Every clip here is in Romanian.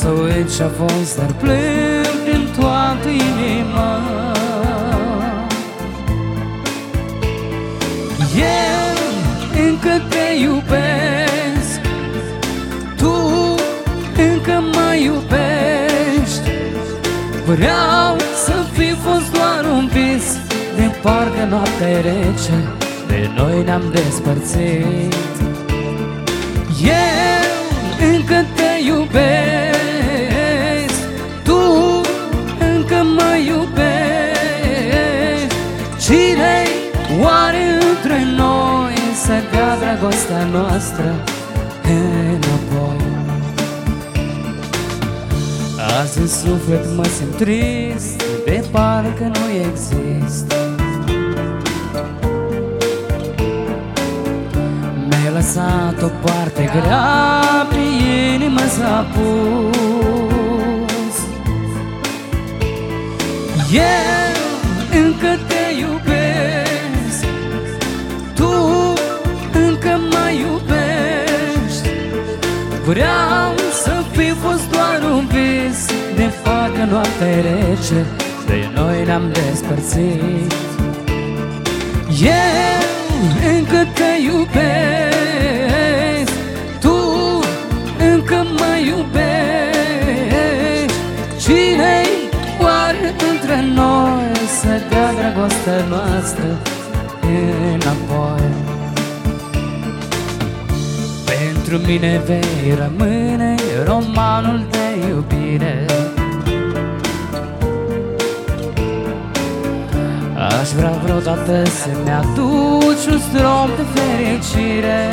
să uit ce-a fost, dar plâng din toată inima. Eu încă te iubesc, tu încă mă iubești. Vreau să fi fost doar un vis, de parcă noaptea e rece, de noi ne-am despărțit. Eu încă te iubesc, tu încă mă iubești. Cine-i oare între noi să dea dragostea noastră înapoi? Azi în suflet mă simt trist, de parcă nu există. Mi-ai lăsat o parte grea, pe inimă s-a pus. Eu încă te iubesc, tu încă mă iubești. Vreau să fi fost doar un vis, de parcă noaptea e rece, de noi ne-am despărțit. Eu încă te iubesc, tu încă mă iubești. Cine-i oare între noi să dea dragostea noastră înapoi? Pentru mine vei rămâne romanul de iubire. Aș vrea vreodată să-mi aduci un strop de fericire.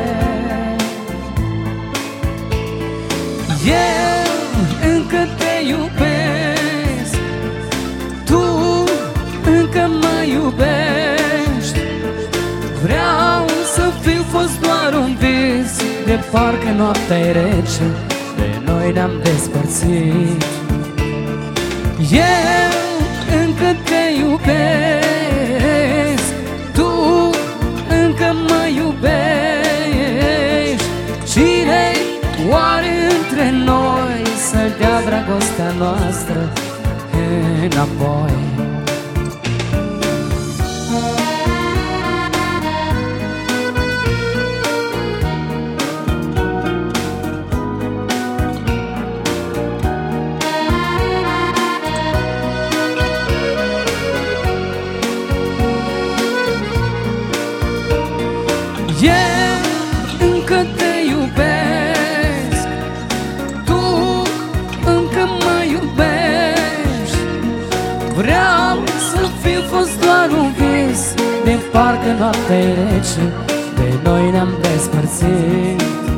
Eu încă te iubesc, tu încă mă iubești. Vreau să fiu fost doar un vis, de parcă noaptea e rece, de noi ne-am despărțit. Eu încă te iubesc, tu încă mă iubești. Cine-i oare între noi să dea dragostea noastră înapoi? Eu încă te iubesc, tu încă mă iubești. Vreau să fiu fost doar un vis, de parcă noaptea e rece, de noi ne-am despărțit.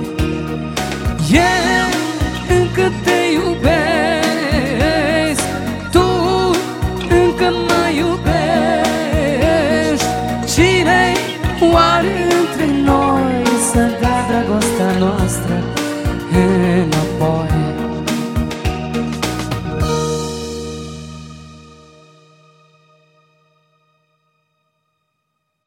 Eu încă te iubesc, tu încă mă iubești. Cine-i oare între noi să dea dragostea noastră înapoi?